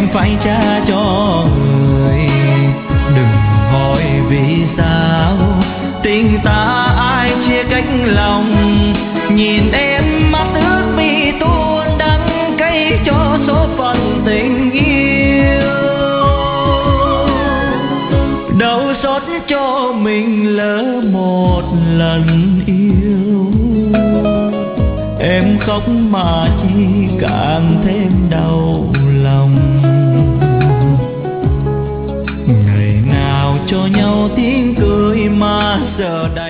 phải trả cho người. Đừng hỏi vì sao tình ta ai chia cách lòng. Nhìn em mắt ướt mi tuôn đắng cay cho số phận tình yêu. Đau xót cho mình lỡ một lần yêu. Em khóc mà chi càng thêm đau lòng. Ngày nào cho nhau tiếng cười mà giờ đây